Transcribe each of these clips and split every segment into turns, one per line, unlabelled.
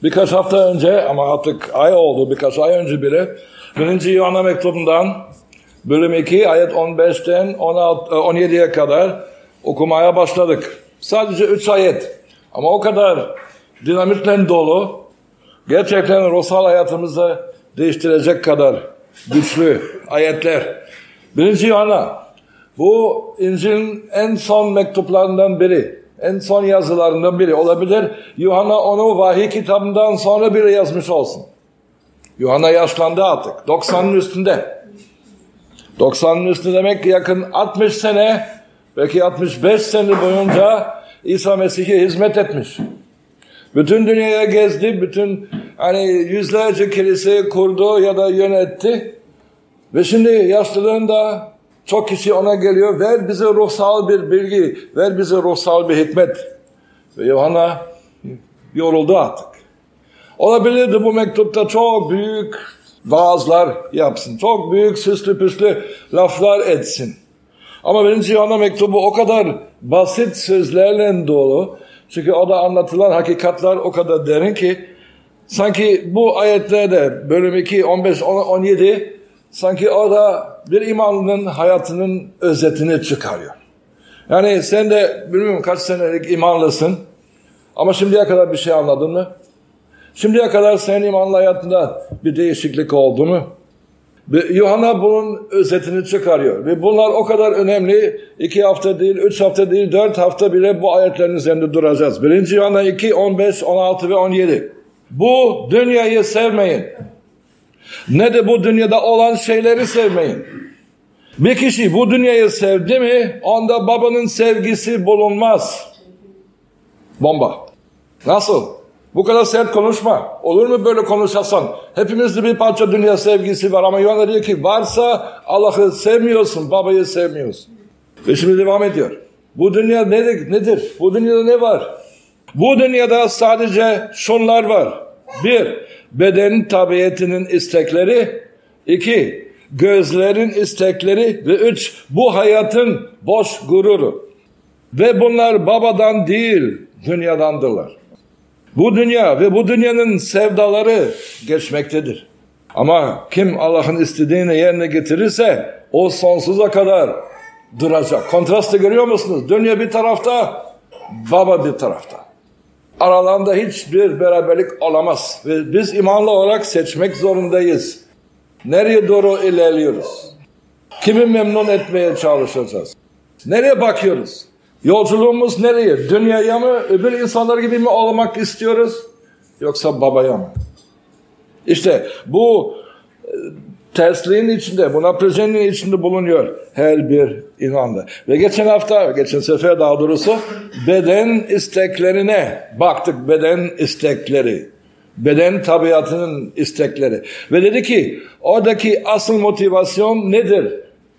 Birkaç hafta önce ama artık ay oldu, birkaç ay önce bile 1. Yuhanna mektubundan bölüm 2 ayet 15'ten 17'ye kadar okumaya başladık. Sadece 3 ayet ama o kadar dinamitle dolu, gerçekten ruhsal hayatımızı değiştirecek kadar güçlü ayetler. 1. Yuhanna, bu İncil'in en son mektuplarından biri, en son yazılarından biri olabilir. Yuhanna onu vahiy kitabından sonra biri yazmış olsun. Yuhanna yaşlandı artık, 90'ın üstünde. 90'ın üstünde demek ki yakın 60 sene, belki 65 sene boyunca İsa Mesih'e hizmet etmiş. Bütün dünyaya gezdi, bütün yüzlerce kilise kurdu ya da yönetti. Ve şimdi yaşlılığında çok kişi ona geliyor, ver bize ruhsal bir bilgi, ver bize ruhsal bir hikmet. Ve Yuhanna yoruldu artık. Olabilirdi bu mektupta çok büyük vaazlar yapsın, çok büyük süslü püslü laflar etsin. Ama 1. Yuhanna mektubu o kadar basit sözlerle dolu, çünkü o da anlatılan hakikatler o kadar derin ki, sanki bu ayetlerde bölüm 2, 15, 17 sanki orada bir imanlının hayatının özetini çıkarıyor. Yani sen de bilmiyorum kaç senelik imanlısın ama şimdiye kadar bir şey anladın mı? Şimdiye kadar senin imanlı hayatında bir değişiklik oldu mu? Yuhanna bunun özetini çıkarıyor. Ve bunlar o kadar önemli. 2 hafta değil, 3 hafta değil, 4 hafta bile bu ayetlerin üzerinde duracağız. 1. Yuhanna 2, 15, 16 ve 17. Bu dünyayı sevmeyin. Ne de bu dünyada olan şeyleri sevmeyin. Bir kişi bu dünyayı sevdi mi, onda babanın sevgisi bulunmaz. Bomba. Nasıl? Bu kadar sert konuşma. Olur mu böyle konuşasan? Hepimizde bir parça dünya sevgisi var ama Yuhanna diyor ki varsa Allah'ı sevmiyorsun, babayı sevmiyorsun. Ve şimdi devam ediyor. Bu dünya nedir? Bu dünyada ne var? Bu dünyada sadece şunlar var. 1. Beden tabiatının istekleri. 2. Gözlerin istekleri. Ve 3. Bu hayatın boş gururu. Ve bunlar babadan değil, dünyadandırlar. Bu dünya ve bu dünyanın sevdaları geçmektedir. Ama kim Allah'ın istediğini yerine getirirse o sonsuza kadar duracak. Kontrastı görüyor musunuz? Dünya bir tarafta, baba bir tarafta. Aralarında hiçbir beraberlik olamaz. Ve biz imanlı olarak seçmek zorundayız. Nereye doğru ilerliyoruz? Kimi memnun etmeye çalışacağız? Nereye bakıyoruz? Yolculuğumuz nereye? Dünyaya mı? Öbür insanlar gibi mi olmak istiyoruz? Yoksa babaya mı? İşte bu tersliğin içinde, bu naprejenin içinde bulunuyor her bir inanlı. Ve geçen sefer daha doğrusu beden isteklerine baktık. Beden istekleri. Beden tabiatının istekleri. Ve dedi ki oradaki asıl motivasyon nedir?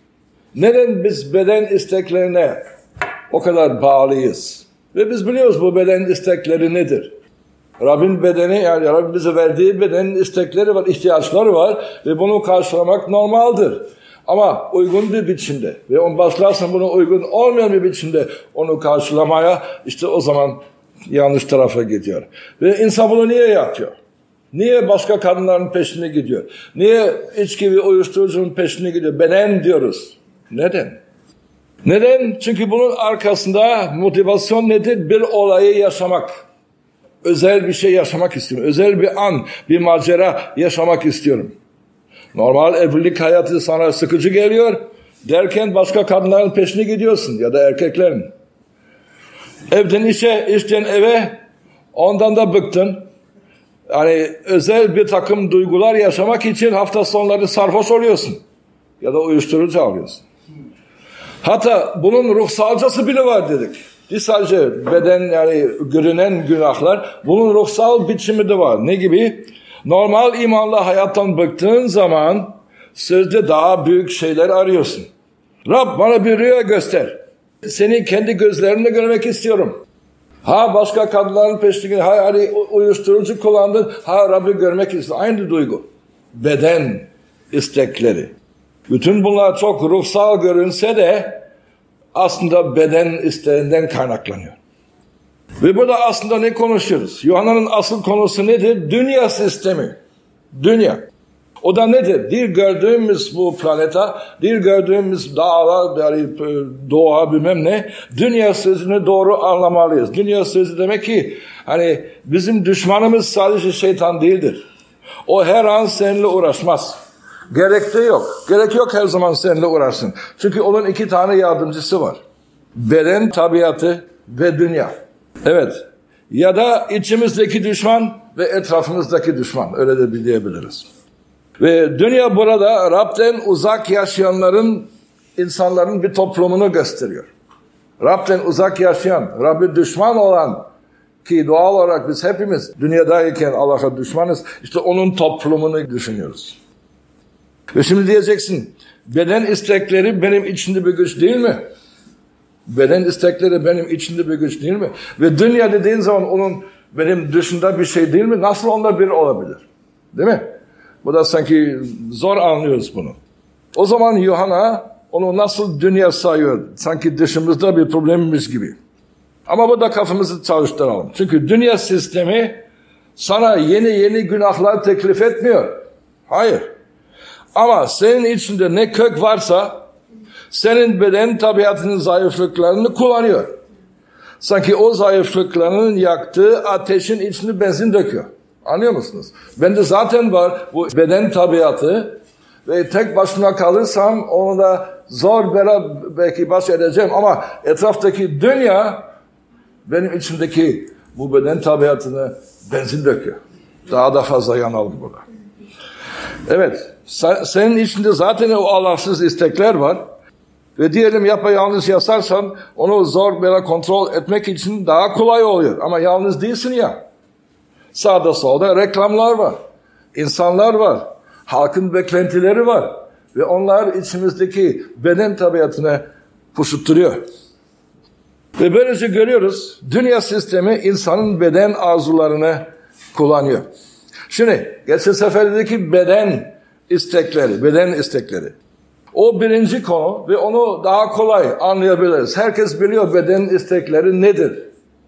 Neden biz beden isteklerine o kadar bağlıyız? Ve biz biliyoruz bu beden istekleri nedir? Rabbin bedeni, yani Rabbin bize verdiği bedenin istekleri var, ihtiyaçları var ve bunu karşılamak normaldir. Ama uygun bir biçimde ve on başlarsan bunu uygun olmayan bir biçimde onu karşılamaya, işte o zaman yanlış tarafa gidiyor. Ve insan bunu niye yapıyor? Niye başka kadınların peşine gidiyor? Niye içki ve uyuşturucunun peşine gidiyor? Beden diyoruz. Neden? Neden? Çünkü bunun arkasında motivasyon nedir? Bir olayı yaşamak. Özel bir şey yaşamak istiyorum. Özel bir an, bir macera yaşamak istiyorum. Normal evlilik hayatı sana sıkıcı geliyor derken başka kadınların peşine gidiyorsun ya da erkeklerin. Evden işe, işten eve, ondan da bıktın. Yani özel bir takım duygular yaşamak için hafta sonları sarhoş oluyorsun ya da uyuşturucu alıyorsun. Hatta bunun ruhsalcası bile var dedik. Değil sadece beden, yani görünen günahlar, bunun ruhsal biçimi de var. Ne gibi? Normal imanlı hayattan bıktığın zaman sözde daha büyük şeyler arıyorsun. Rab bana bir rüya göster. Seni kendi gözlerimle görmek istiyorum. Ha başka kadınların peşinde, ha hani uyuşturucu kullandın, ha Rabbi görmek istiyorum. Aynı duygu. Beden istekleri. Bütün bunlar çok ruhsal görünse de aslında beden isteğinden kaynaklanıyor. Ve burada aslında ne konuşuyoruz? Yuhanna'nın asıl konusu nedir? Dünya sistemi. Dünya. O da nedir? Değil gördüğümüz bu planeta, değil gördüğümüz dağlar, yani doğa bilmem ne. Dünya sözünü doğru anlamalıyız. Dünya sözü demek ki hani bizim düşmanımız sadece şeytan değildir. O her an seninle uğraşmaz. Gerek de yok. Gerek yok her zaman seninle uğraşsın. Çünkü onun 2 tane yardımcısı var. Beden, tabiatı ve dünya. Evet. Ya da içimizdeki düşman ve etrafımızdaki düşman. Öyle de diyebiliriz. Ve dünya burada Rab'den uzak yaşayanların, insanların bir toplumunu gösteriyor. Rab'den uzak yaşayan, Rab'be düşman olan, ki doğal olarak biz hepimiz dünyadayken Allah'a düşmanız, işte onun toplumunu düşünüyoruz. Ve şimdi diyeceksin, beden istekleri benim içinde bir güç değil mi? Beden istekleri benim içinde bir güç değil mi? Ve dünya dediğin zaman onun benim dışında bir şey değil mi? Nasıl onda bir olabilir? Değil mi? Bu da sanki zor anlıyoruz bunu. O zaman Yuhanna onu nasıl dünya sayıyor? Sanki dışımızda bir problemimiz gibi. Ama burada kafamızı çalıştıralım. Çünkü dünya sistemi sana yeni günahlar teklif etmiyor. Hayır. Ama senin içinde ne kök varsa senin beden tabiatının zayıflıklarını kullanıyor. Sanki o zayıflıklarının yaktığı ateşin içine benzin döküyor. Anlıyor musunuz? Bende zaten var bu beden tabiatı ve tek başına kalırsam onu da zor belki baş edeceğim ama etraftaki dünya benim içimdeki bu beden tabiatını benzin döküyor. Daha da fazla yanalım burada. Evet, senin içinde zaten o Allahsız istekler var. Ve diyelim yapayalnız yaşarsan onu zor böyle kontrol etmek için daha kolay oluyor. Ama yalnız değilsin ya. Sağda solda reklamlar var. İnsanlar var. Halkın beklentileri var. Ve onlar içimizdeki beden tabiatını puşutturuyor. Ve böylece görüyoruz dünya sistemi insanın beden arzularını kullanıyor. Şimdi geçen seferdeki beden istekleri. O birinci konu ve onu daha kolay anlayabiliriz. Herkes biliyor beden istekleri nedir?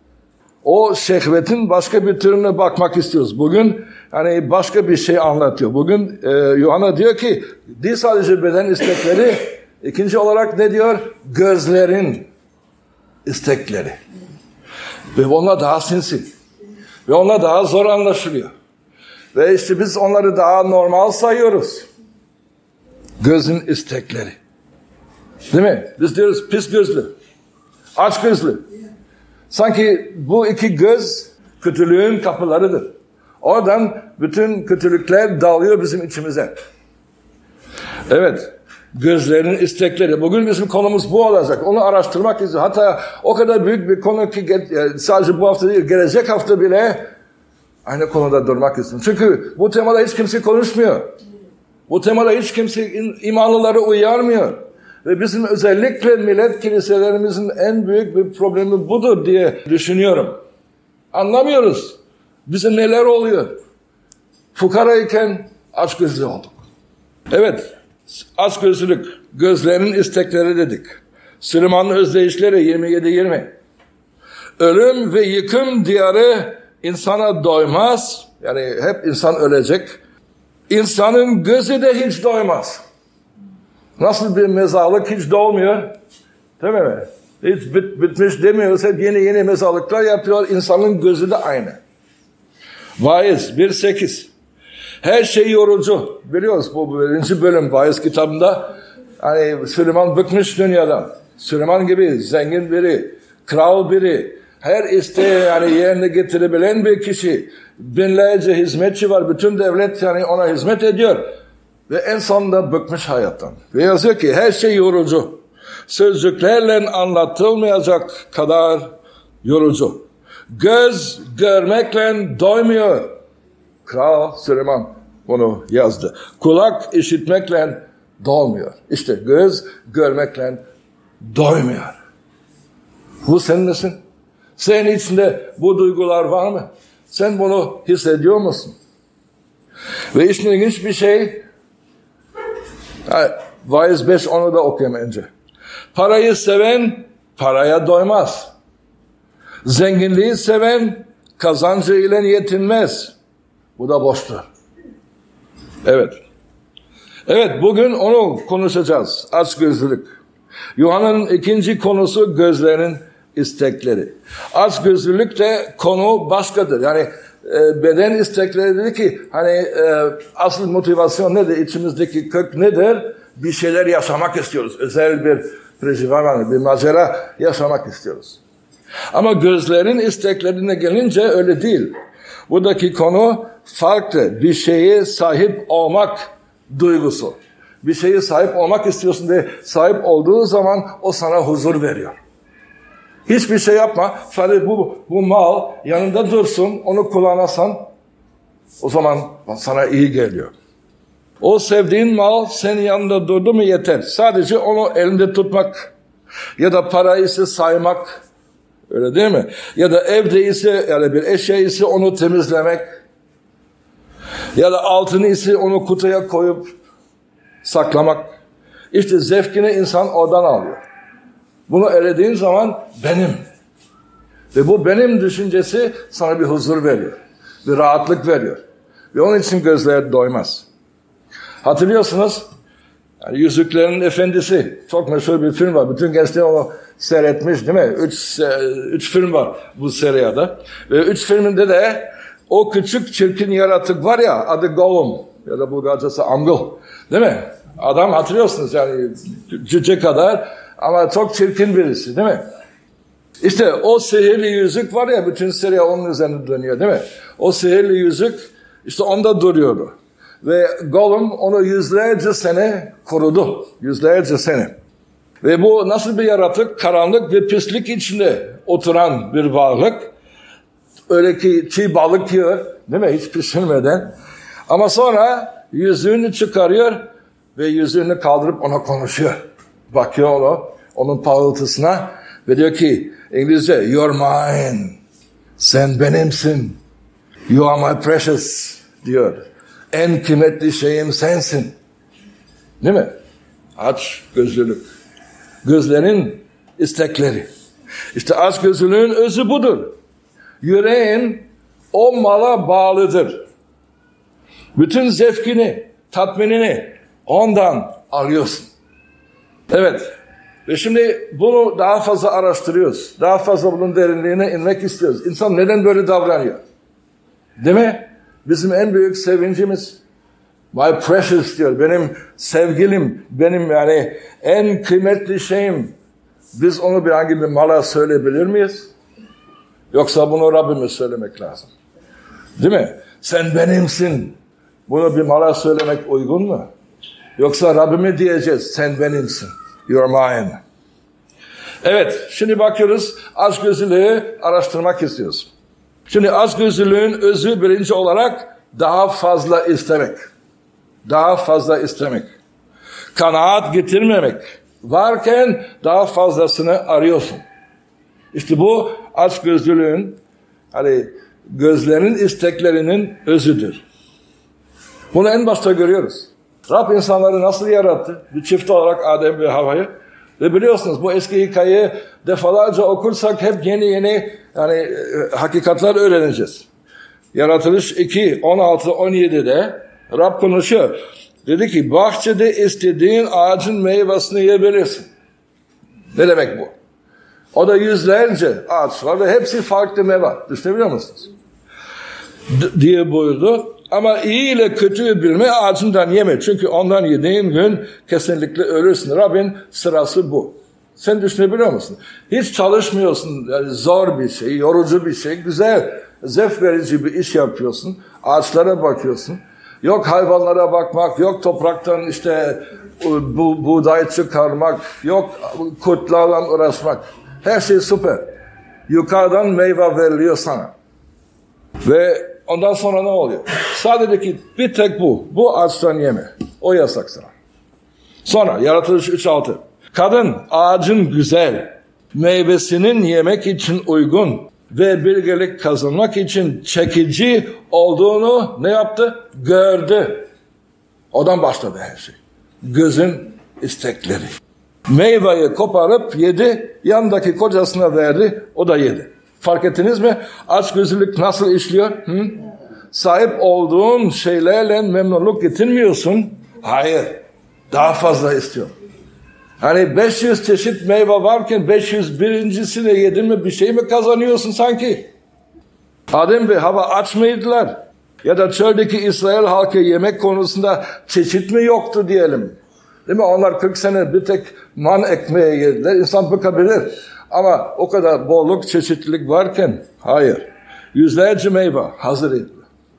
O şehvetin başka bir türüne bakmak istiyoruz. Bugün hani başka bir şey anlatıyor. Bugün Yuhanna diyor ki değil sadece beden istekleri, ikinci olarak ne diyor? Gözlerin istekleri. Ve onlar daha sinsi. Ve onlar daha zor anlaşılıyor. Ve işte biz onları daha normal sayıyoruz. Gözün istekleri. Değil mi? Biz diyoruz pis gözlü, aç gözlü. Sanki bu 2 göz kötülüğün kapılarıdır. Oradan bütün kötülükler dalıyor bizim içimize. Evet, gözlerin istekleri. Bugün bizim konumuz bu olacak. Onu araştırmak istiyor. Hatta o kadar büyük bir konu ki sadece bu hafta değil, gelecek hafta bile aynı konuda durmak istiyorum. Çünkü bu temada hiç kimse konuşmuyor. Bu temada hiç kimse imanlıları uyarmıyor. Ve bizim özellikle millet kiliselerimizin en büyük bir problemi budur diye düşünüyorum. Anlamıyoruz. Bize neler oluyor? Fukarayken açgözlü olduk. Evet, açgözlülük, gözlerin istekleri dedik. Süleyman'ın özdeyişleri 27-20. Ölüm ve yıkım diyarı insana doymaz. Yani hep insan ölecek. İnsanın gözü de hiç doymaz. Nasıl bir mezarlık hiç dolmuyor? Değil mi? Hiç bitmiş demiyoruz. Hep yeni mezarlıklar yapıyor. İnsanın gözü de aynı. Vaiz 1.8. Her şey yorucu. Biliyoruz bu 1. bölüm Vaiz kitabında. Hani Süleyman bıkmış dünyadan. Süleyman gibi zengin biri, kral biri, her isteği yani yerine getirebilen bir kişi. Binlerce hizmetçi var. Bütün devlet yani ona hizmet ediyor. Ve en sonunda bıkmış hayattan. Ve yazıyor ki her şey yorucu. Sözcüklerle anlatılmayacak kadar yorucu. Göz görmekle doymuyor. Kral Süleyman bunu yazdı. Kulak işitmekle doymuyor. İşte göz görmekle doymuyor. Bu sen misin? Senin içinde bu duygular var mı? Sen bunu hissediyor musun? Ve işin ilginç bir şey, Vaiz 5 onu da okuyayım önce. Parayı seven paraya doymaz. Zenginliği seven kazancı ile yetinmez. Bu da boştur. Evet. Evet, bugün onu konuşacağız. Açgözlülük. Yuhanna'nın ikinci konusu gözlerin istekleri. Açgözlülük de konu başkadır. Yani beden istekleri dedi ki hani asıl motivasyon nedir? İçimizdeki kök nedir? Bir şeyler yaşamak istiyoruz. Özel bir bir macera yaşamak istiyoruz. Ama gözlerin isteklerine gelince öyle değil. Buradaki konu farklı. Bir şeye sahip olmak duygusu. Bir şeye sahip olmak istiyorsun ve sahip olduğu zaman o sana huzur veriyor. Hiçbir şey yapma. Sadece bu mal yanında dursun, onu kullanırsan o zaman sana iyi geliyor. O sevdiğin mal senin yanında durdu mu yeter. Sadece onu elinde tutmak ya da para ise saymak. Öyle değil mi? Ya da evde ise yani bir eşya ise onu temizlemek. Ya da altını ise onu kutuya koyup saklamak. İşte zevkini insan oradan alıyor. Bunu elediğin zaman benim. Ve bu benim düşüncesi sana bir huzur veriyor. Bir rahatlık veriyor. Ve onun için gözler doymaz. Hatırlıyorsunuz, yani Yüzüklerin Efendisi çok meşhur bir film var. Bütün gençler onu seyretmiş değil mi? Üç film var bu seriyada. Ve 3 filminde de o küçük çirkin yaratık var ya, adı Gollum ya da Bulgarcası Angul değil mi? Adam hatırlıyorsunuz yani cüce kadar ama çok çirkin birisi değil mi? İşte o sihirli yüzük var ya, bütün seriye onun üzerine dönüyor değil mi? O sihirli yüzük işte onda duruyordu. Ve Gollum onu yüzlerce sene korudu. Yüzlerce sene. Ve bu nasıl bir yaratık? Karanlık ve pislik içinde oturan bir varlık. Öyle ki çiğ balık yiyor, değil mi? Hiç pişirmeden. Ama sonra yüzüğünü çıkarıyor ve yüzüğünü kaldırıp ona konuşuyor. Bakıyor onun parıltısına ve diyor ki İngilizce, "You're mine." Sen benimsin. "You are my precious." diyor. En kıymetli şeyim sensin. Değil mi? Aç gözlülük. Gözlerin istekleri. İşte aç gözlülüğün özü budur. Yüreğin o mala bağlıdır. Bütün zevkini, tatminini ondan alıyorsun. Evet. Ve şimdi bunu daha fazla araştırıyoruz. Daha fazla bunun derinliğine inmek istiyoruz. İnsan neden böyle davranıyor? Değil mi? Bizim en büyük sevincimiz my precious diyor. Benim sevgilim, benim yani en kıymetli şeyim. Biz onu bir hangi bir mala söyleyebilir miyiz? Yoksa bunu Rabbime söylemek lazım. Değil mi? Sen benimsin. Bunu bir mala söylemek uygun mu? Yoksa Rabbime diyeceğiz. Sen benimsin. You're mine. Evet. Şimdi bakıyoruz. Açgözlülüğü araştırmak istiyoruz. Şimdi açgözlülüğün özü birinci olarak daha fazla istemek. Daha fazla istemek. Kanaat getirmemek. Varken daha fazlasını arıyorsun. İşte bu açgözlülüğün hani gözlerin isteklerinin özüdür. Bunu en başta görüyoruz. Rab insanları nasıl yarattı? Bir çift olarak Adem ve Havva'yı. Ve biliyorsunuz bu eski hikayeyi defalarca okursak hep yeni yani hakikatler öğreneceğiz. Yaratılış 2, 16, 17'de Rab konuşuyor. Dedi ki bahçede istediğin ağacın meyvesini yiyebilirsin. Ne demek bu? O da yüzlerce ağaç var ve hepsi farklı meyve. Düşünebiliyor musunuz? Diye buyurdu. Ama iyi ile kötüyü bilme, ağacından yeme. Çünkü ondan yediğin gün kesinlikle ölürsün. Rabbin sırası bu. Sen düşünebiliyor musun? Hiç çalışmıyorsun. Yani zor bir şey, yorucu bir şey. Güzel, zevk verici bir iş yapıyorsun. Ağaçlara bakıyorsun. Yok hayvanlara bakmak, yok topraktan işte buğday çıkarmak, yok kurtlarla uğraşmak. Her şey süper. Yukarıdan meyve veriliyor sana. Ve ondan sonra ne oluyor? Sadece ki bir tek bu. Bu ağaçtan yeme. O yasak sana. Sonra yaratılış 3.6. Kadın ağacın güzel, meyvesinin yemek için uygun ve bilgelik kazanmak için çekici olduğunu ne yaptı? Gördü. Odan başladı her şey. Gözün istekleri. Meyveyi koparıp yedi, yanındaki kocasına verdi, o da yedi. Fark ettiniz mi? Açgözlülük nasıl işliyor? Sahip olduğun şeylerle memnunluk getirmiyorsun. Hayır. Daha fazla istiyorum. Hani 500 çeşit meyve varken 501.'sini yedin mi bir şey mi kazanıyorsun sanki? Adem ve Hava aç mıydılar? Ya da çöldeki İsrail halkı yemek konusunda çeşit mi yoktu diyelim? Değil mi? Onlar 40 sene bir tek man ekmeği yediler. İnsan bıkabilir. Ama o kadar bolluk, çeşitlilik varken hayır. Yüzlerce meyve hazır edilir.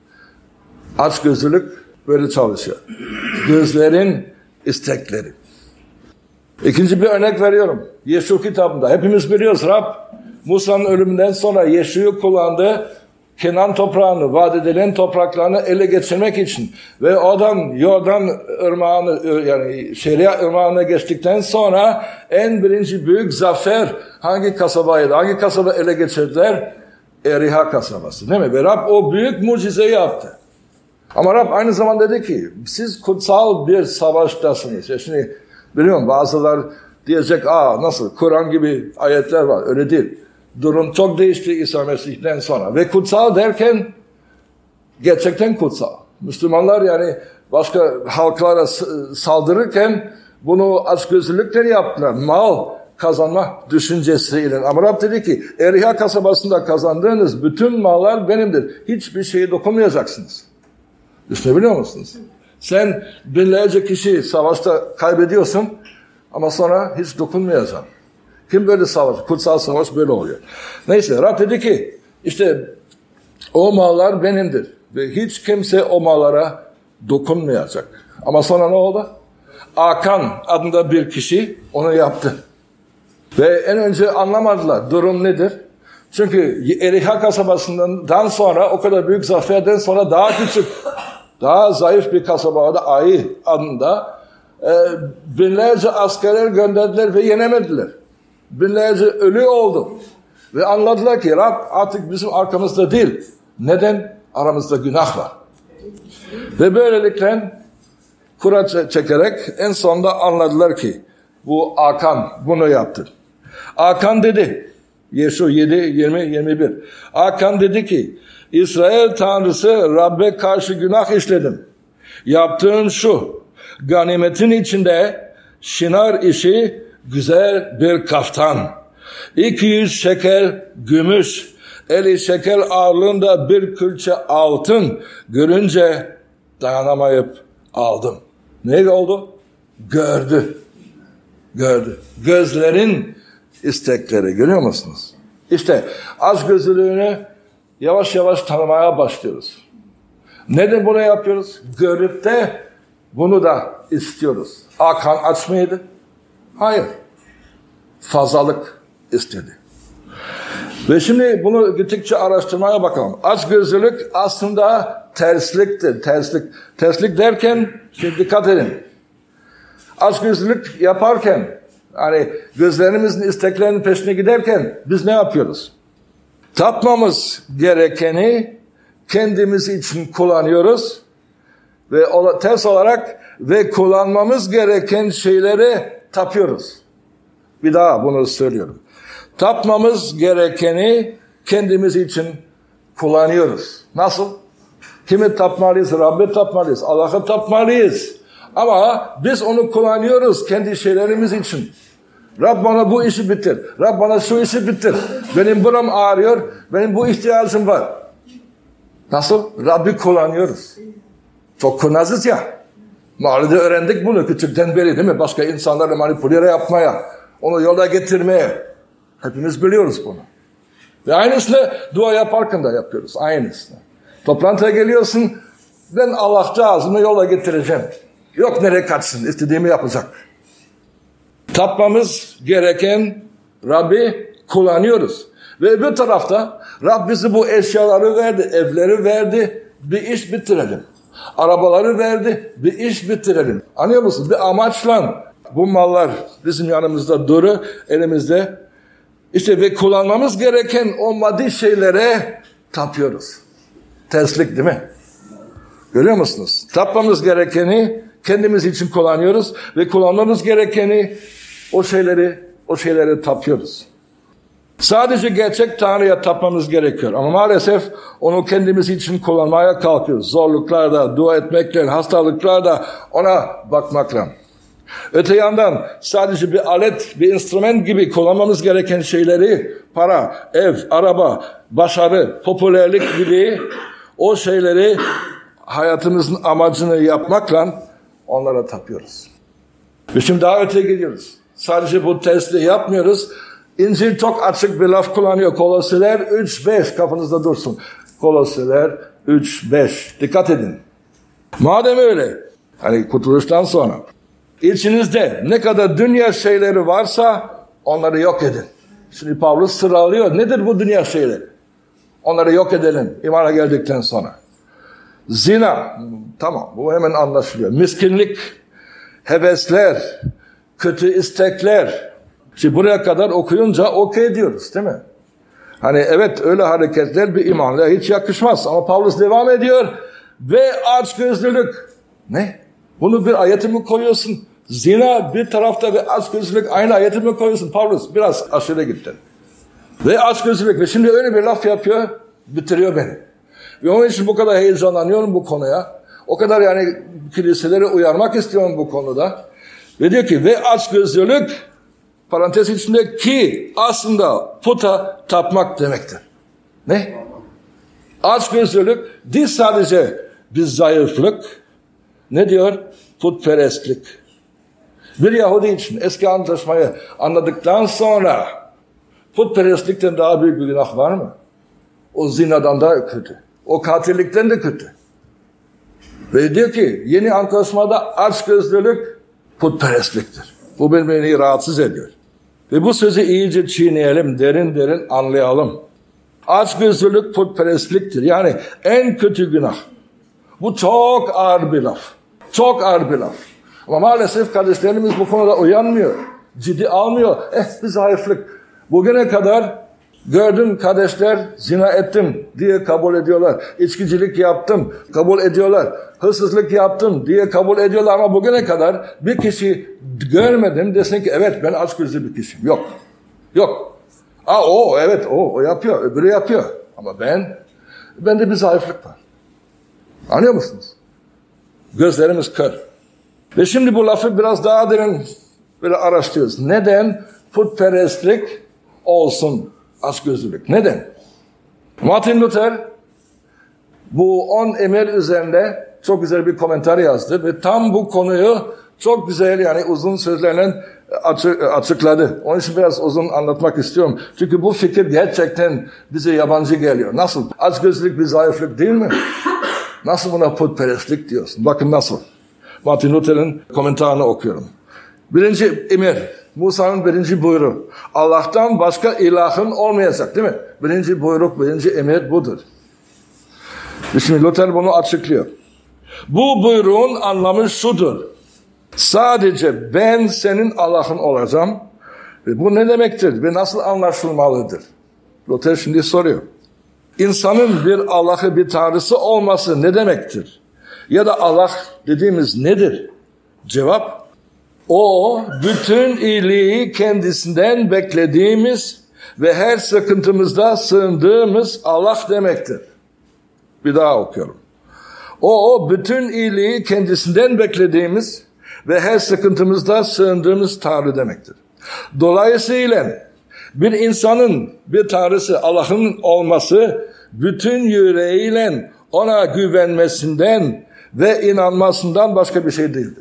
Açgözlülük böyle çalışıyor. Gözlerin istekleri. İkinci bir örnek veriyorum. Yeşu kitabında. Hepimiz biliyoruz. Rab Musa'nın ölümünden sonra Yeşu'yu kullandı. Kenan toprağını, vaat edilen topraklarını ele geçirmek için ve oradan Yordan ırmağını yani Şeria ırmağına geçtikten sonra en birinci büyük zafer hangi kasabaydı? Hangi kasaba ele geçirdiler? Eriha kasabası değil mi? Ve Rab o büyük mucizeyi yaptı. Ama Rab aynı zamanda dedi ki siz kutsal bir savaştasınız. Ya şimdi biliyorum bazılar diyecek nasıl Kur'an gibi ayetler var. Öyle değil. Durum çok değişti İsa Mesih'ten sonra. Ve kutsal derken gerçekten kutsal. Müslümanlar yani başka halklara saldırırken bunu açgözlülükten yaptılar. Mal kazanma düşüncesiyle. Ama Rab dedi ki Eriha kasabasında kazandığınız bütün mallar benimdir. Hiçbir şeye dokunmayacaksınız. Düşünebiliyor musunuz? Sen binlerce kişi savaşta kaybediyorsun ama sonra hiç dokunmayacaksın. Kim böyle savaş? Kutsal savaş böyle oluyor. Neyse Rab dedi ki işte o mallar benimdir. Ve hiç kimse o mallara dokunmayacak. Ama sonra ne oldu? Akan adında bir kişi onu yaptı. Ve en önce anlamadılar durum nedir? Çünkü Eriha kasabasından sonra o kadar büyük zaferden sonra daha küçük, daha zayıf bir kasaba vardı. Ai adında. Binlerce askerler gönderdiler ve yenemediler. Binlerce ölü oldu. Ve anladılar ki Rab artık bizim arkamızda değil. Neden? Aramızda günah var. Ve böylelikle kura çekerek en sonunda anladılar ki bu Akan bunu yaptı. Akan dedi, Yeşu 7, 20, 21. Akan dedi ki İsrail Tanrısı Rab'be karşı günah işledim. Yaptığın şu, ganimetin içinde şinar işi güzel bir kaftan, 200 şekel gümüş, 50 şekel ağırlığında bir külçe altın görünce dayanamayıp aldım. Ne oldu? Gördü. Gözlerin istekleri görüyor musunuz? İşte açgözlülüğünü yavaş yavaş tanımaya başlıyoruz. Neden bunu yapıyoruz? Görüp de bunu da istiyoruz. Akan aç mıydı? Hayır. Fazlalık istedi. Ve şimdi bunu gittikçe araştırmaya bakalım. Açgözlülük aslında tersliktir. Terslik derken şimdi dikkat edin. Açgözlülük yaparken hani gözlerimizin isteklerinin peşine giderken biz ne yapıyoruz? Tapmamız gerekeni kendimiz için kullanıyoruz ve ters olarak ve kullanmamız gereken şeyleri tapıyoruz. Bir daha bunu söylüyorum. Tapmamız gerekeni kendimiz için kullanıyoruz. Nasıl? Kimi tapmalıyız? Rabbi tapmalıyız. Allah'ı tapmalıyız. Ama biz onu kullanıyoruz kendi şeylerimiz için. Rab bana bu işi bitir. Rab bana şu işi bitir. Benim buram ağrıyor. Benim bu ihtiyacım var. Nasıl? Rabbi kullanıyoruz. Çok kurnazız ya. Mahallede öğrendik bunu küçükten beri değil mi? Başka insanları manipüle yapmaya, onu yola getirmeye. Hepimiz biliyoruz bunu. Ve aynısını dua yaparken de yapıyoruz. Aynısını. Toplantıya geliyorsun. Ben Allah'cağızımı yola getireceğim. Yok nereye kaçsın. İstediğimi yapacak. Tapmamız gereken Rabbi kullanıyoruz. Ve öbür tarafta Rab bize bu eşyaları verdi. Evleri verdi. Bir iş bitirelim. Arabaları verdi. Bir iş bitirelim. Anlıyor musunuz? Bir amaçla bu mallar bizim yanımızda duru, elimizde. İşte ve kullanmamız gereken o maddi şeylere tapıyoruz. Terslik değil mi? Görüyor musunuz? Tapmamız gerekeni kendimiz için kullanıyoruz ve kullanmamız gerekeni o şeyleri tapıyoruz. Sadece gerçek Tanrı'ya tapmamız gerekiyor. Ama maalesef onu kendimiz için kullanmaya kalkıyoruz. Zorluklarda, dua etmekle, hastalıklarda ona bakmakla. Öte yandan sadece bir alet, bir enstrüman gibi kullanmamız gereken şeyleri, para, ev, araba, başarı, popülerlik gibi o şeyleri hayatımızın amacını yapmakla onlara tapıyoruz. Ve şimdi daha öteye gidiyoruz. Sadece bu testi yapmıyoruz. İncil çok açık bir laf kullanıyor. Kolosyalılar 3:5 kafanızda dursun. Kolosyalılar 3:5. Dikkat edin. Madem öyle, hani kurtuluştan sonra İçinizde ne kadar dünya şeyleri varsa onları yok edin. Şimdi Pavlus sıralıyor. Nedir bu dünya şeyleri? Onları yok edelim imana geldikten sonra. Zina, tamam bu hemen anlaşılıyor. Miskinlik, hevesler, kötü istekler. Şimdi buraya kadar okuyunca okey diyoruz değil mi? Hani evet öyle hareketler bir imanla hiç yakışmaz. Ama Pavlus devam ediyor. Ve açgözlülük. Ne? Bunu bir ayete mi koyuyorsun? Zina bir tarafta ve açgözlülük aynı ayete mi koyuyorsun? Pavlus biraz aşırı gitti. Ve açgözlülük. Ve şimdi öyle bir laf yapıyor, bitiriyor beni. Ve onun için bu kadar heyecanlanıyorum bu konuya. O kadar yani kiliseleri uyarmak istiyorum bu konuda. Ve diyor ki ve açgözlülük parantez içinde ki aslında puta tapmak demektir. Ne? Açgözlülük değil sadece bir zayıflık. Ne diyor? Putperestlik. Bir Yahudi için eski antlaşmayı anladıktan sonra putperestlikten daha büyük bir günah var mı? O zinadan da kötü. O katillikten de kötü. Ve diyor ki yeni antlaşmada açgözlülük putperestliktir. Bu beni rahatsız ediyor. Ve bu sözü iyice çiğneyelim, derin derin anlayalım. Açgözlülük putperestliktir. Yani en kötü günah. Bu çok ağır bir laf. Çok ağır bir laf. Ama maalesef kardeşlerimiz bu konuda uyanmıyor. Ciddi almıyor. Bir zayıflık. Bugüne kadar gördüm kardeşler zina ettim diye kabul ediyorlar. İçkicilik yaptım kabul ediyorlar. Hırsızlık yaptım diye kabul ediyorlar. Ama bugüne kadar bir kişi görmedim desin ki evet ben açgözlü bir kişiyim. Yok. Yok. O yapıyor. Öbürü yapıyor. Ama bende bir zayıflık var. Anlıyor musunuz? Gözlerimiz kör. Ve şimdi bu lafı biraz daha derin böyle araştırıyoruz. Neden putperestlik olsun açgözlülük? Neden? Martin Luther bu 10 emir üzerinde çok güzel bir komentar yazdı ve tam bu konuyu çok güzel yani uzun sözlerle açıkladı. Onun için biraz uzun anlatmak istiyorum. Çünkü bu fikir gerçekten bize yabancı geliyor. Nasıl? Açgözlülük bir zayıflık değil mi? Nasıl buna putperestlik diyorsun? Bakın nasıl. Martin Luther'in komentarını okuyorum. 1. emir, Musa'nın 1. buyruğu. Allah'tan başka ilahın olmayacak değil mi? 1. buyruk, 1. emir budur. Şimdi Luther bunu açıklıyor. Bu buyruğun anlamı şudur. Sadece ben senin Allah'ın olacağım. Ve bu ne demektir? Ve nasıl anlaşılmalıdır? Luther şimdi soruyor. İnsanın bir Allah'ı, bir tanrısı olması ne demektir? Ya da Allah dediğimiz nedir? Cevap, o bütün iyiliği kendisinden beklediğimiz ve her sıkıntımızda sığındığımız Allah demektir. Bir daha okuyorum. O bütün iyiliği kendisinden beklediğimiz ve her sıkıntımızda sığındığımız Tanrı demektir. Dolayısıyla bir insanın bir tanrısı Allah'ın olması bütün yüreğiyle ona güvenmesinden ve inanmasından başka bir şey değildir.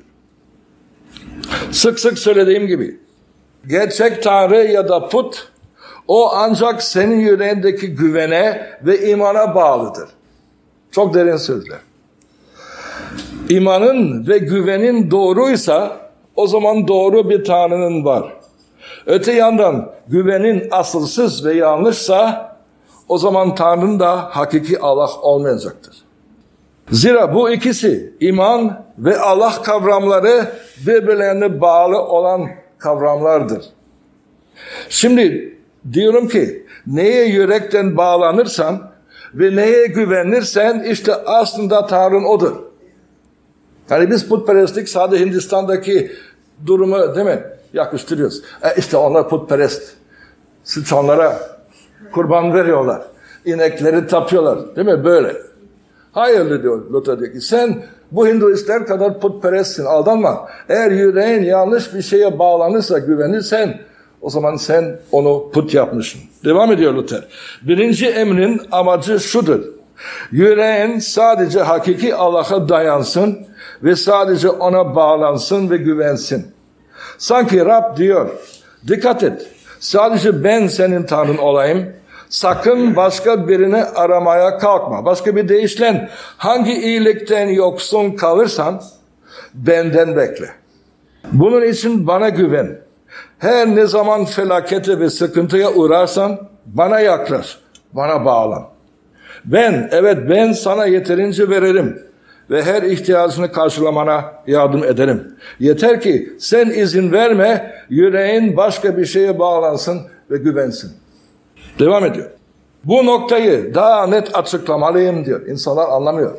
Sık sık söylediğim gibi gerçek tanrı ya da put o ancak senin yüreğindeki güvene ve imana bağlıdır. Çok derin sözler. İmanın ve güvenin doğruysa o zaman doğru bir tanrının var. Öte yandan güvenin asılsız ve yanlışsa o zaman Tanrı'nın da hakiki Allah olmayacaktır. Zira bu ikisi iman ve Allah kavramları birbirlerine bağlı olan kavramlardır. Şimdi diyorum ki neye yürekten bağlanırsan ve neye güvenirsen işte aslında Tanrı'nın odur. Yani biz putperestlik sadece Hindistan'daki durumu değil mi yakıştırıyoruz. İşte onlar putperest. sıçanlara kurban veriyorlar. İnekleri tapıyorlar. Değil mi? Böyle. Hayır diyor Luther, diyor ki sen bu Hinduistler kadar putperestsin, aldanma. Eğer yüreğin yanlış bir şeye bağlanırsa, güvenirsen, o zaman sen onu put yapmışsın. Devam ediyor Luther. Birinci emrin amacı şudur. Yüreğin sadece hakiki Allah'a dayansın ve sadece ona bağlansın ve güvensin. Sanki Rab diyor, dikkat et, sadece ben senin Tanrın olayım. Sakın başka birini aramaya kalkma. Başka bir deyişle hangi iyilikten yoksun kalırsan benden bekle. Bunun için bana güven. Her ne zaman felakete ve sıkıntıya uğrarsan bana yaklaş, bana bağlan. Ben sana yeterince veririm ve her ihtiyacını karşılamana yardım ederim. Yeter ki sen izin verme, yüreğin başka bir şeye bağlansın ve güvensin. Devam ediyor. Bu noktayı daha net açıklamalıyım diyor. İnsanlar anlamıyor.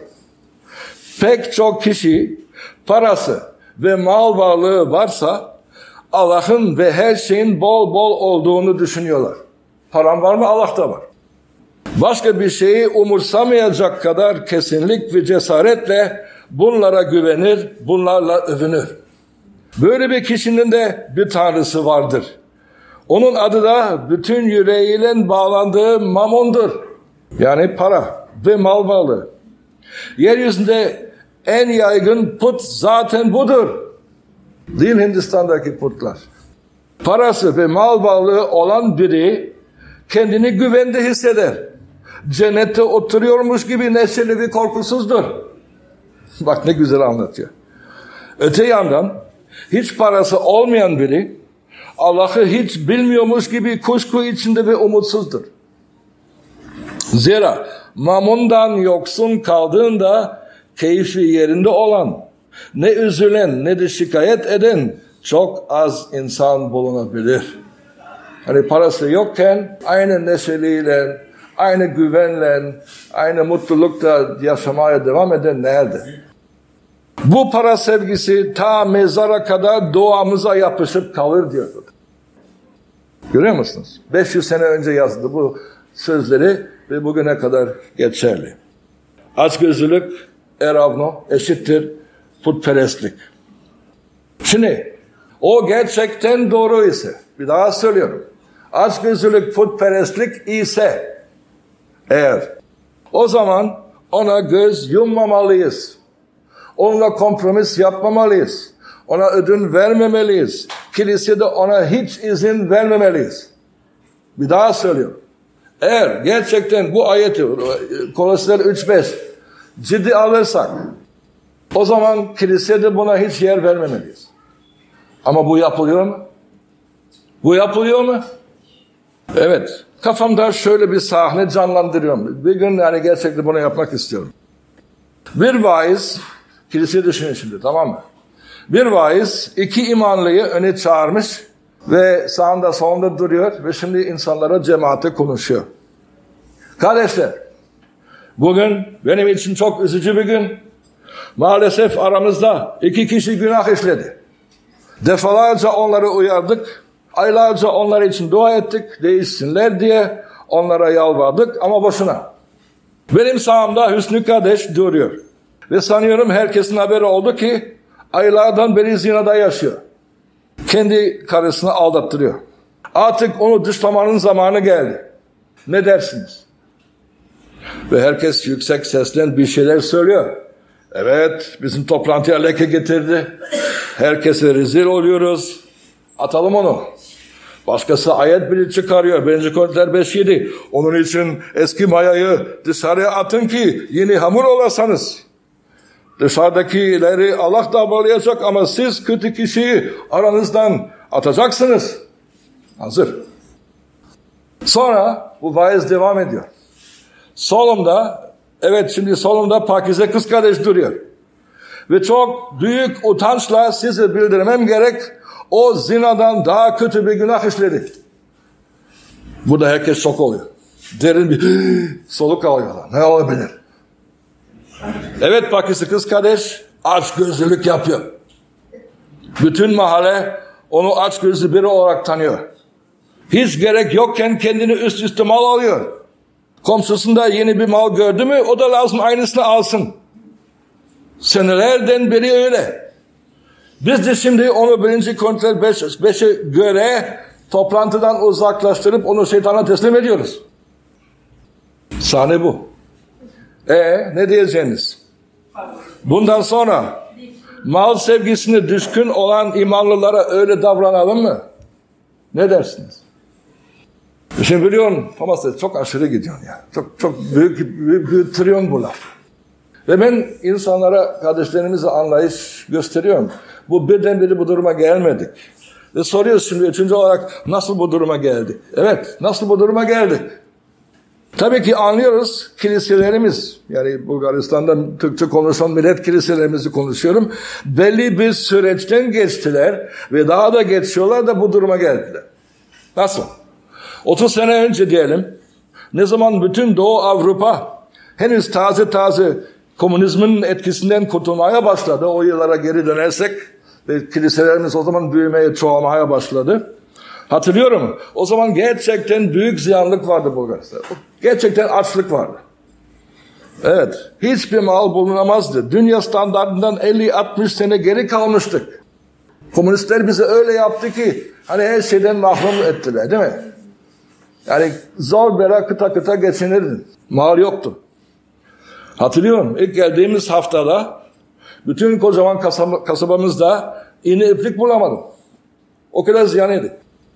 Pek çok kişi parası ve mal varlığı varsa Allah'ın ve her şeyin bol bol olduğunu düşünüyorlar. Param var mı? Allah'ta var. Başka bir şeyi umursamayacak kadar kesinlik ve cesaretle bunlara güvenir, bunlarla övünür. Böyle bir kişinin de bir tanrısı vardır. Onun adı da bütün yüreğiyle bağlandığı mamondur. Yani para ve mal varlığı. Yeryüzünde en yaygın put zaten budur. Değil Hindistan'daki putlar. Parası ve mal varlığı olan biri kendini güvende hisseder. Cennette oturuyormuş gibi neşeli ve korkusuzdur. Bak ne güzel anlatıyor. Öte yandan hiç parası olmayan biri Allah'ı hiç bilmiyormuş gibi kuşku içinde ve umutsuzdur. Zira mamondan yoksun kaldığında keyfi yerinde olan, ne üzülen ne de şikayet eden çok az insan bulunabilir. Hani parası yokken aynı neşeliyle, aynı güvenle, aynı mutlulukla yaşamaya devam eden nerede? Bu para sevgisi ta mezara kadar doğamıza yapışıp kalır diyor. Görüyor musunuz? 500 sene önce yazdı bu sözleri ve bugüne kadar geçerli. Açgözlülük, eravno eşittir putperestlik. Şimdi o gerçekten doğru ise, bir daha söylüyorum. Açgözlülük putperestlik ise eğer, o zaman ona göz yummamalıyız. Onunla kompromis yapmamalıyız. Ona ödün vermemeliyiz. Kilisede ona hiç izin vermemeliyiz. Bir daha söylüyorum. Eğer gerçekten bu ayeti Kolosser 3:5 ciddi alırsak, o zaman kilisede buna hiç yer vermemeliyiz. Ama bu yapılıyor mu? Bu yapılıyor mu? Evet. Kafamda şöyle bir sahne canlandırıyorum. Bir gün yani gerçekten bunu yapmak istiyorum. Bir vaiz, kilise düşünün şimdi, tamam mı? Bir vaiz iki imanlıyı öne çağırmış ve sağında solunda duruyor ve şimdi insanlara, cemaate konuşuyor. Kardeşler, bugün benim için çok üzücü bir gün. Maalesef aramızda iki kişi günah işledi. Defalarca onları uyardık. Aylarca onlar için dua ettik, değişsinler diye onlara yalvardık ama boşuna. Benim sağımda Hüsnü kardeş duruyor. Ve sanıyorum herkesin haberi oldu ki aylardan beri zinada yaşıyor. Kendi karısını aldattırıyor. Artık onu dışlamanın zamanı geldi. Ne dersiniz? Ve herkes yüksek sesle bir şeyler söylüyor. Evet, bizim toplantıya leke getirdi. Herkese rezil oluyoruz. Atalım onu. Başkası ayet bile çıkarıyor. 1. Korintiler 5:7. Onun için eski mayayı dışarıya atın ki yeni hamur olasınız. Dışarıdakileri Allah da bağlayacak ama siz kötü kişiyi aranızdan atacaksınız. Hazır. Sonra bu vaiz devam ediyor. Solumda, evet şimdi solumda Pakize kız kardeş duruyor. Ve çok büyük utançla size bildirmem gerek, o zinadan daha kötü bir günah işledi. Burada herkes şok oluyor. Derin bir soluk alıyorlar. Ne olabilir? Evet Pakize kız kardeş açgözlülük yapıyor. Bütün mahalle onu açgözlü biri olarak tanıyor. Hiç gerek yokken kendini üst üste mal alıyor. Komşusunda yeni bir mal gördü mü o da lazım aynısını alsın. Senelerden beri öyle. Biz de şimdi onu 1. Korintiler 5'e göre toplantıdan uzaklaştırıp onu şeytana teslim ediyoruz. Sahne bu. Ne diyeceğiniz? Bundan sonra mal sevgisine düşkün olan imanlılara öyle davranalım mı? Ne dersiniz? Şimdi biliyorum Thomas çok aşırı gidiyorsun ya. Çok büyütüyorsun bu laf. Ve ben insanlara, kardeşlerimize anlayış gösteriyorum. Bu birdenbire bu duruma gelmedik. Ve soruyoruz şimdi 3. olarak nasıl bu duruma geldik? Evet, nasıl bu duruma geldik? Tabii ki anlıyoruz kiliselerimiz, yani Bulgaristan'da Türkçe konuşan millet kiliselerimizi konuşuyorum. Belli bir süreçten geçtiler ve daha da geçiyorlar da bu duruma geldiler. Nasıl? 30 sene önce diyelim, ne zaman bütün Doğu Avrupa henüz taze komünizmin etkisinden kurtulmaya başladı. O yıllara geri dönersek ve kiliselerimiz o zaman büyümeye, çoğalmaya başladı. Hatırlıyorum, o zaman gerçekten büyük ziyanlık vardı Bulgaristan'da. Gerçekten açlık vardı. Evet, hiçbir mal bulunamazdı. Dünya standartından 50-60 sene geri kalmıştık. Komünistler bize öyle yaptı ki, hani her şeyden mahrum ettiler, değil mi? Yani zor bela kıta geçinirdin. Mal yoktu. Hatırlıyorum, ilk geldiğimiz haftada, bütün kocaman kasabamızda iğne iplik bulamadım. O kadar ziyan yedik.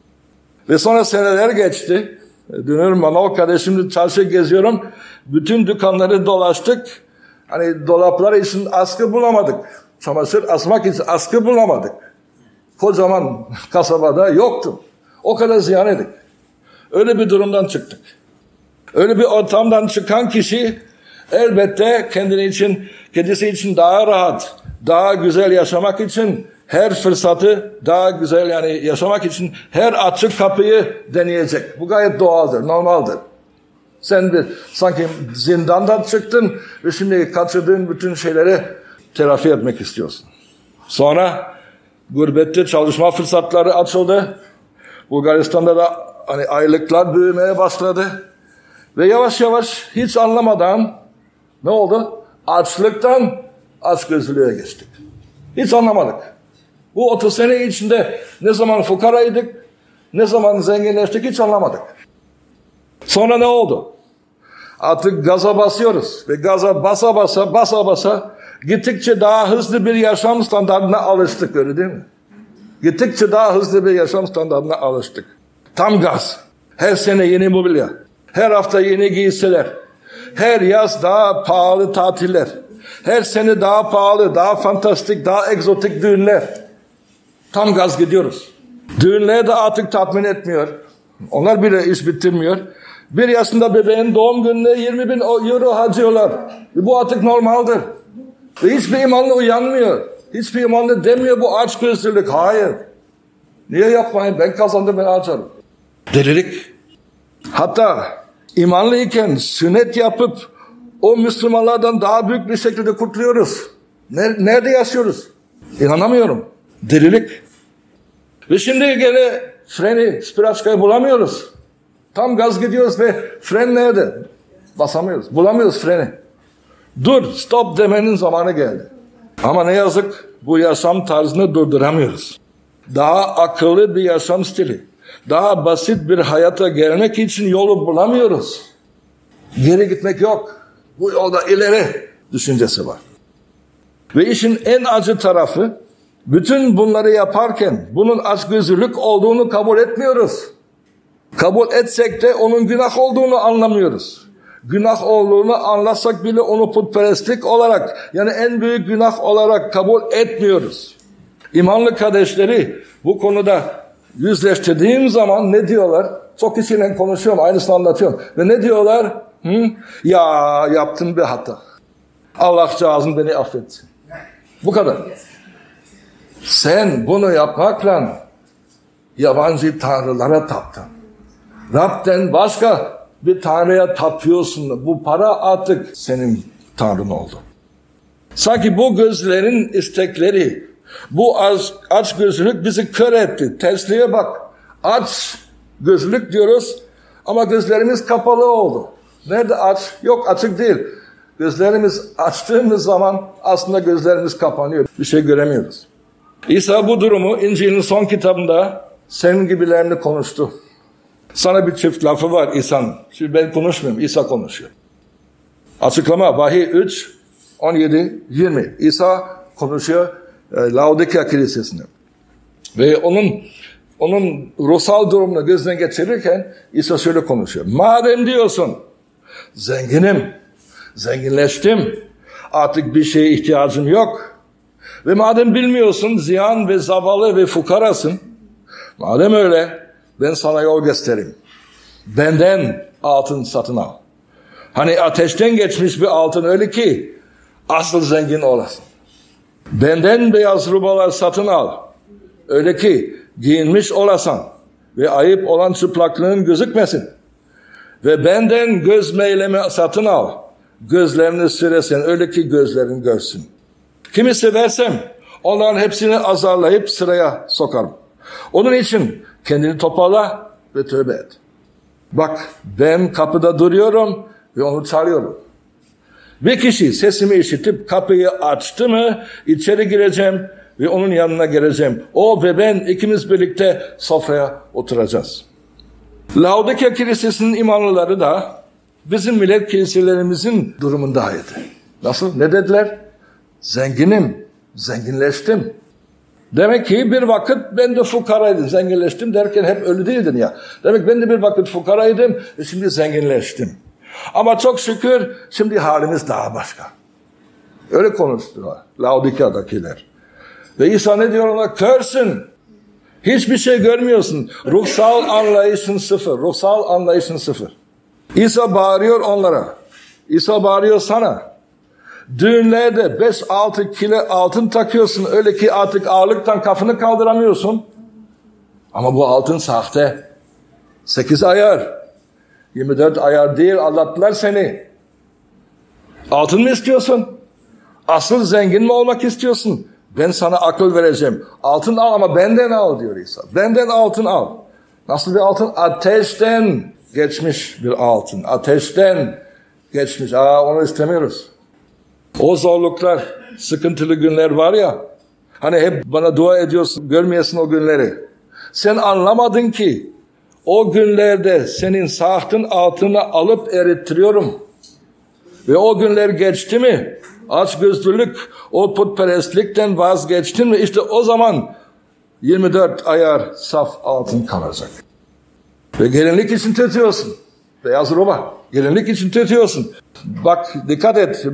Ve sonra seneler geçti. Dönüyorum Manol kardeşimle çarşı geziyorum. Bütün dükkanları dolaştık. Hani dolaplar için askı bulamadık. Çamaşır asmak için askı bulamadık. Kocaman kasabada yoktu. O kadar ziyan yedik. Öyle bir durumdan çıktık. Öyle bir ortamdan çıkan kişi elbette kendisi için daha rahat, daha güzel yaşamak için her fırsatı daha güzel yani yaşamak için her açık kapıyı deneyecek. Bu gayet doğaldır, normaldir. Sen sanki zindandan çıktın ve şimdi kaçırdığın bütün şeyleri telafi etmek istiyorsun. Sonra gurbette çalışma fırsatları açıldı. Bulgaristan'da da hani aylıklar büyümeye başladı. Ve yavaş yavaş hiç anlamadan ne oldu? Açlıktan açgözlülüğe geçtik. Hiç anlamadık. Bu 30 sene içinde ne zaman fukaraydık, ne zaman zenginleştik hiç anlamadık. Sonra ne oldu? Artık gaza basıyoruz ve gaza basa basa gittikçe daha hızlı bir yaşam standartına alıştık, öyle değil mi? Gittikçe daha hızlı bir yaşam standartına alıştık. Tam gaz. Her sene yeni mobilya. Her hafta yeni giysiler. Her yaz daha pahalı tatiller. Her sene daha pahalı, daha fantastik, daha egzotik düğünler. Tam gaz gidiyoruz. Düğünler de artık tatmin etmiyor. Onlar bile iş bitirmiyor. 1 yaşında bebeğin doğum gününe 20.000 euro harcıyorlar. Bu artık normaldir. Ve hiçbir imanlı uyanmıyor. Hiçbir imanlı demiyor bu açgözlülük. Hayır. Niye yapmayın? Ben kazandım, ben harcarım. Delilik. Hatta imanlıyken sünnet yapıp o Müslümanlardan daha büyük bir şekilde kutluyoruz. Nerede yaşıyoruz? İnanamıyorum. Delilik. Ve şimdi gene freni, spiraçkayı bulamıyoruz. Tam gaz gidiyoruz ve fren nerede? Basamıyoruz. Bulamıyoruz freni. Dur, stop demenin zamanı geldi. Ama ne yazık bu yaşam tarzını durduramıyoruz. Daha akıllı bir yaşam stili, daha basit bir hayata gelmek için yolu bulamıyoruz. Geri gitmek yok. Bu yolda ileri düşüncesi var. Ve işin en acı tarafı, bütün bunları yaparken bunun açgözlülük olduğunu kabul etmiyoruz. Kabul etsek de onun günah olduğunu anlamıyoruz. Günah olduğunu anlasak bile onu putperestlik olarak, yani en büyük günah olarak kabul etmiyoruz. İmanlı kardeşleri bu konuda yüzleştirdiğim zaman ne diyorlar? Çok kişiyle konuşuyorum, aynısını anlatıyorum. Ve ne diyorlar? Ya yaptım bir hata. Allah cazım beni affetsin. Bu kadar. Sen bunu yapmakla yabancı tanrılara taptın. Rab'den başka bir tanrıya tapıyorsun. Bu para artık senin tanrın oldu. Sanki bu gözlerin istekleri, bu açgözlülük bizi kör etti. Tersliğe bak. Aç gözlük diyoruz ama gözlerimiz kapalı oldu. Nerede aç? Yok, açık değil. Gözlerimiz açtığımız zaman aslında gözlerimiz kapanıyor. Bir şey göremiyoruz. İsa bu durumu İncil'in son kitabında senin gibilerini konuştu. Sana bir çift lafı var İsa'nın. Şimdi ben konuşmuyorum, İsa konuşuyor. Açıklama Vahiy 3, 17, 20. İsa konuşuyor Laodikya Kilisesi'ne. Ve onun ruhsal durumunu gözden geçirirken İsa şöyle konuşuyor. Madem diyorsun zenginim, zenginleştim, artık bir şeye ihtiyacım yok. Ve madem bilmiyorsun ziyan ve zavallı ve fukarasın, madem öyle ben sana yol göstereyim. Benden altın satın al. Hani ateşten geçmiş bir altın öyle ki asıl zengin olasın. Benden beyaz rubalar satın al. Öyle ki giyinmiş olasan ve ayıp olan çıplaklığın gözükmesin. Ve benden göz meylemi satın al. Gözlerini süresin öyle ki gözlerin görsün. Kimi seversem onların hepsini azarlayıp sıraya sokarım. Onun için kendini toparla ve tövbe et. Bak ben kapıda duruyorum ve onu çağırıyorum. Bir kişi sesimi işitip kapıyı açtı mı içeri gireceğim ve onun yanına geleceğim. O ve ben ikimiz birlikte sofraya oturacağız. Laodikya Kilisesi'nin imanlıları da bizim millet kiliselerimizin durumundaydı. Nasıl? Ne dediler? Zenginim, zenginleştim. Demek ki bir vakit ben de fukaraydım. Zenginleştim derken hep öyle değildin ya. Demek ben de bir vakit fukaraydım ve şimdi zenginleştim. Ama çok şükür şimdi halimiz daha başka. Öyle konuştular Laodikya'dakiler. Ve İsa ne diyor ona? Körsün. Hiçbir şey görmüyorsun. Ruhsal anlayışın sıfır. Ruhsal anlayışın sıfır. İsa bağırıyor onlara. İsa bağırıyor sana. Düğünlerde 5-6 kilo altın takıyorsun. Öyle ki artık ağırlıktan kafanı kaldıramıyorsun. Ama bu altın sahte. 8 ayar. 24 ayar değil, aldattılar seni. Altın mı istiyorsun? Asıl zengin mi olmak istiyorsun? Ben sana akıl vereceğim. Altın al ama benden al diyor İsa. Benden altın al. Nasıl bir altın? Ateşten geçmiş bir altın. Ateşten geçmiş. Onu istemiyoruz. O zorluklar, sıkıntılı günler var ya. Hani hep bana dua ediyorsun, görmeyesin o günleri. Sen anlamadın ki o günlerde senin saatin altını alıp erittiriyorum. Ve o günler geçti mi? Açgözlülük, o putperestlikten vazgeçtin mi? İşte o zaman 24 ayar saf altın kalacak. Ve gelinlik için tutuyorsun. Beyaz roba. Gelinlik için tutuyorsun. Bak dikkat et.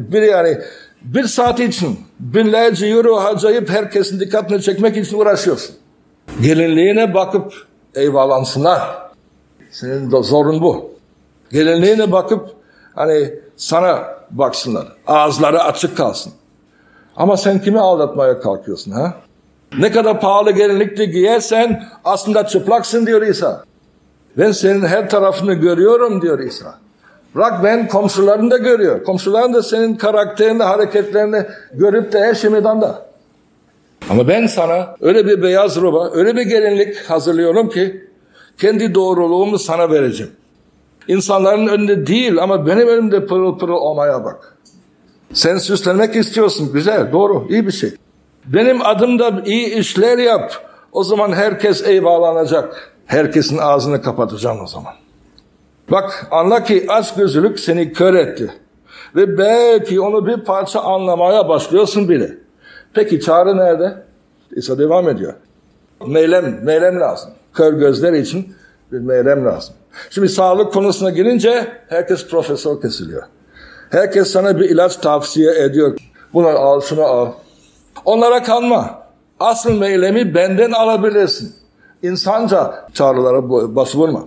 Bir saat için binlerce euro harcayıp herkesin dikkatini çekmek için uğraşıyorsun. Gelinliğine bakıp eyvahlansınlar. Senin de zorun bu. Gelinliğine bakıp sana baksınlar. Ağızları açık kalsın. Ama sen kimi aldatmaya kalkıyorsun ha? Ne kadar pahalı gelinlik de giyersen aslında çıplaksın diyor İsa. Ben senin her tarafını görüyorum diyor İsa. Bırak ben komşularını da görüyor. Komşuların da senin karakterini, hareketlerini görüp de her şey meydanda. Ama ben sana öyle bir beyaz roba, öyle bir gelinlik hazırlıyorum ki kendi doğruluğumu sana vereceğim. İnsanların önünde değil ama benim önümde pırıl pırıl olmaya bak. Sen süslenmek istiyorsun. Güzel, doğru, iyi bir şey. Benim adımda iyi işler yap. O zaman herkes eyvahlanacak. Herkesin ağzını kapatacağım o zaman. Bak anla ki açgözlülük seni kör etti. Ve belki onu bir parça anlamaya başlıyorsun bile. Peki çare nerede? İsa devam ediyor. Meylem lazım. Kör gözler için bir meylem lazım. Şimdi sağlık konusuna girince herkes profesör kesiliyor. Herkes sana bir ilaç tavsiye ediyor. Bunu al, şunu al. Onlara kanma. Asıl meylemi benden alabilirsin. İnsanca çağrılara başvurma.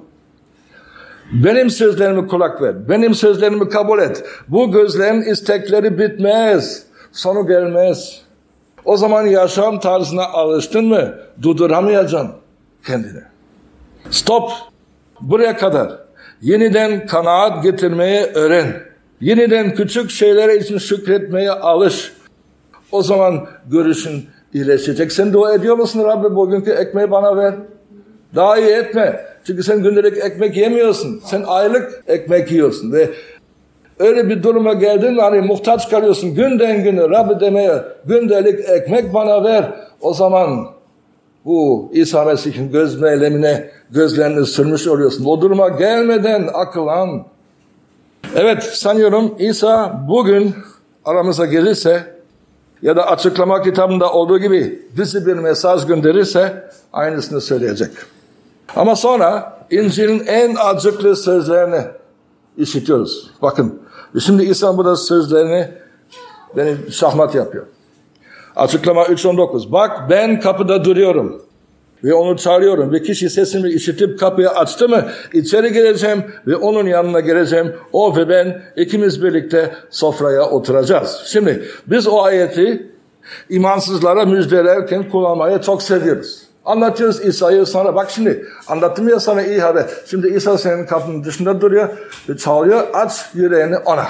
Benim sözlerime kulak ver. Benim sözlerimi kabul et. Bu gözlerin istekleri bitmez. Sonu gelmez. O zaman yaşam tarzına alıştın mı durduramayacaksın kendini. Stop. Buraya kadar. Yeniden kanaat getirmeye öğren. Yeniden küçük şeylere için şükretmeye alış. O zaman görüşün iyileşecek. Sen dua ediyor musun? Rabbi bugünkü ekmeği bana ver. Daha iyi etme. Çünkü sen gündelik ekmek yemiyorsun. Sen aylık ekmek yiyorsun ve öyle bir duruma geldin hani muhtaç kalıyorsun. Günden güne Rabbi demeye gündelik ekmek bana ver. O zaman bu İsa Mesih'in göz meylemine gözlerini sürmüş oluyorsun. O duruma gelmeden akılan. Evet, sanıyorum İsa bugün aramıza gelirse ya da açıklama kitabında olduğu gibi bize bir mesaj gönderirse aynısını söyleyecek. Ama sonra İncil'in en acıklı sözlerini işitiyoruz. Bakın, şimdi İsa burada sözlerini beni şahmat yapıyor. Açıklama 3.19. Bak ben kapıda duruyorum ve onu çağırıyorum. Bir kişi sesimi işitip kapıyı açtı mı içeri gireceğim ve onun yanına geleceğim. O ve ben ikimiz birlikte sofraya oturacağız. Şimdi biz o ayeti imansızlara müjdelerken kullanmayı çok seviyoruz. Anlatıyoruz İsa'yı, sonra bak şimdi anlattım ya sana iyi haber. Şimdi İsa senin kapının dışında duruyor ve çağırıyor, aç yüreğini ona.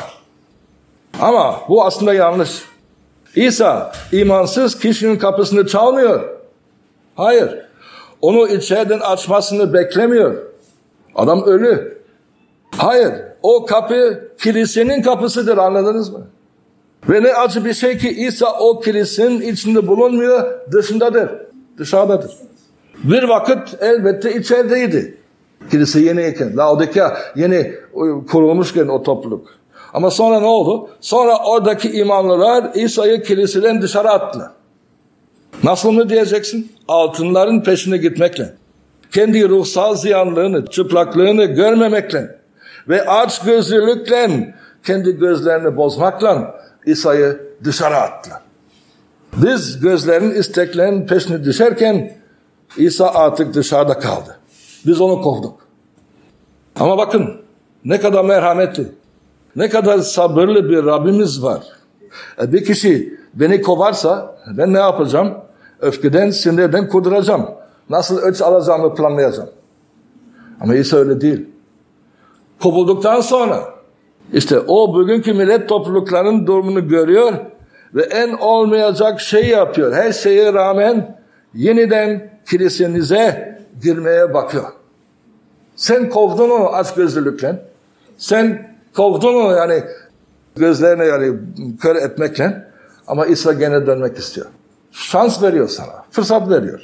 Ama bu aslında yanlış. İsa imansız kişinin kapısını çalmıyor. Hayır. Onu içeriden açmasını beklemiyor. Adam ölü. Hayır. O kapı kilisenin kapısıdır, anladınız mı? Ve ne acı bir şey ki İsa o kilisenin içinde bulunmuyor, dışındadır. Dışarıdadır. Bir vakit elbette içerideydi. Kilise yeniyken, Laodikya yeni kurulmuşken o topluluk. Ama sonra ne oldu? Sonra oradaki imamlar İsa'yı kiliseden dışarı attılar. Nasıl mı diyeceksin? Altınların peşine gitmekle. Kendi ruhsal ziyanlığını, çıplaklığını görmemekle ve açgözlülükle kendi gözlerini bozmakla İsa'yı dışarı attılar. Biz gözlerin isteklerinin peşine düşerken İsa artık dışarıda kaldı. Biz onu kovduk. Ama bakın ne kadar merhametli, ne kadar sabırlı bir Rabbimiz var. Bir kişi beni kovarsa ben ne yapacağım? Öfkeden, sinirden kuduracağım. Nasıl öç alacağımı planlayacağım. Ama İsa öyle değil. Kovulduktan sonra işte o bugünkü millet topluluklarının durumunu görüyor ve en olmayacak şey yapıyor. Her şeye rağmen yeniden kilisenize girmeye bakıyor. Sen kovdun onu açgözlülükle. Sen kovdun onu yani gözlerine yani kör etmekle. Ama İsa gene dönmek istiyor. Şans veriyor sana. Fırsat veriyor.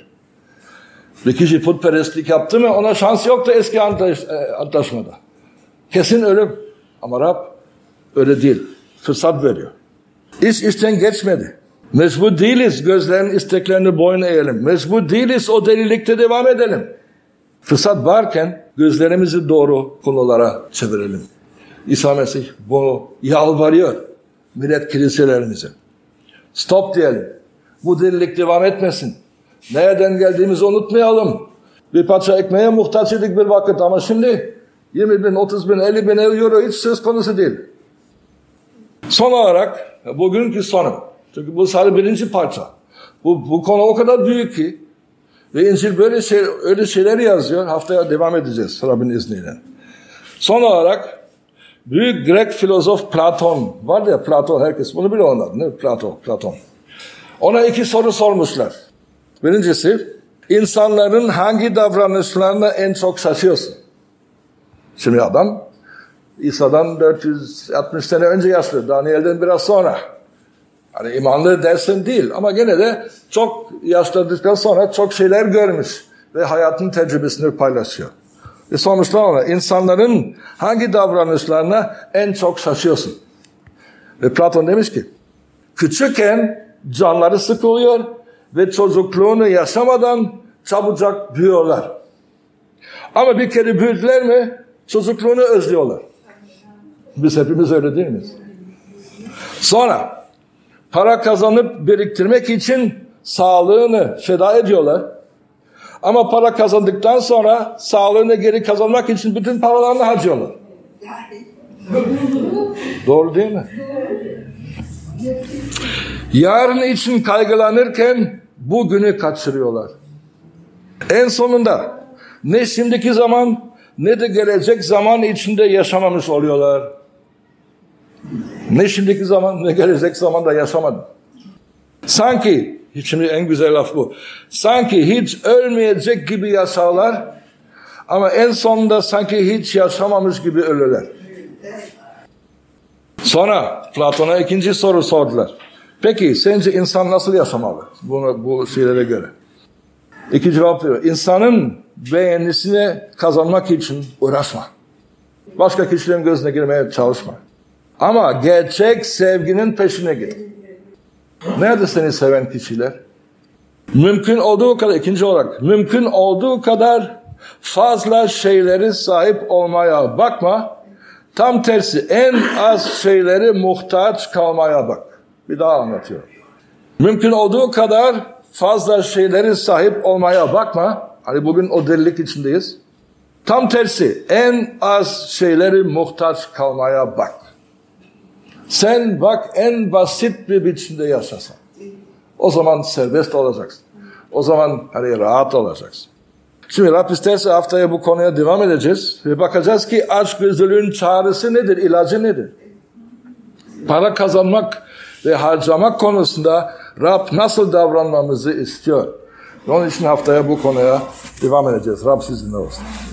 Bir kişi putperestlik yaptı mı ona şans yoktu eski antlaşmada. Kesin ölüm. Ama Rab öyle değil. Fırsat veriyor. İş işten geçmedi. Mecbur değiliz gözlerin isteklerini boyun eğelim. Mecbur değiliz o delilikte devam edelim. Fırsat varken gözlerimizi doğru konulara çevirelim. İsa Mesih bunu yalvarıyor millet kiliselerimize. Stop diyelim. Bu delilik devam etmesin. Nereden geldiğimizi unutmayalım. Bir parça ekmeğe muhtaç idik bir vakit ama şimdi 20 bin, 30 bin, 50 bin euro hiç söz konusu değil. Son olarak bugünkü sonu. Çünkü bu sadece birinci parça. Bu konu o kadar büyük ki ve İncil böyle öyle şeyler yazıyor. Haftaya devam edeceğiz Rabbin izniyle. Son olarak büyük Grek filozof Platon var ya, Platon, herkes bunu biliyor onlar, ne? Platon. Ona 2 soru sormuşlar. Birincisi, insanların hangi davranışlarına en çok şaşıyorsun? Şimdi adam İsa'dan 460 sene önce yaşlı, Daniel'den biraz sonra. Hani imanlı dersin değil ama gene de çok yaşladıktan sonra çok şeyler görmüş ve hayatın tecrübesini paylaşıyor. Ve sormuşlar ona, insanların hangi davranışlarına en çok şaşıyorsun? Ve Platon demiş ki, küçükken canları sıkılıyor ve çocukluğunu yaşamadan çabucak büyüyorlar. Ama bir kere büyüdüler mi çocukluğunu özlüyorlar. Biz hepimiz öyle değil miyiz? Sonra para kazanıp biriktirmek için sağlığını feda ediyorlar. Ama para kazandıktan sonra sağlığını geri kazanmak için bütün paralarını harcıyorlar. Doğru değil mi? Yarın için kaygılanırken bugünü kaçırıyorlar. En sonunda ne şimdiki zaman ne de gelecek zaman içinde yaşamamış oluyorlar. Ne şimdiki zaman ne gelecek zamanda yaşamadım. Sanki, şimdi en güzel laf bu. Sanki hiç ölmeyecek gibi yaşarlar Ama en sonunda sanki hiç yaşamamış gibi ölürler. Sonra Platon'a ikinci soru sordular. Peki sence insan nasıl yaşamalı? Bu şeylere göre. İki cevap veriyor. İnsanın beğenisini kazanmak için uğraşma. Başka kişilerin gözüne girmeye çalışma. Ama gerçek sevginin peşine git. Nerede seni seven kişiler? Mümkün olduğu kadar, ikinci olarak, mümkün olduğu kadar fazla şeyleri sahip olmaya bakma. Tam tersi, en az şeyleri muhtaç kalmaya bak. Bir daha anlatıyorum. Mümkün olduğu kadar fazla şeyleri sahip olmaya bakma. Hani bugün o delilik içindeyiz. Tam tersi, en az şeyleri muhtaç kalmaya bak. Sen bak en basit bir biçimde yaşasan. O zaman serbest olacaksın. O zaman hani rahat olacaksın. Şimdi Rab isterse haftaya bu konuya devam edeceğiz. Ve bakacağız ki açgözlülüğün çaresi nedir, ilacı nedir? Para kazanmak ve harcamak konusunda Rab nasıl davranmamızı istiyor. Onun için haftaya bu konuya devam edeceğiz. Rab sizinle olsun.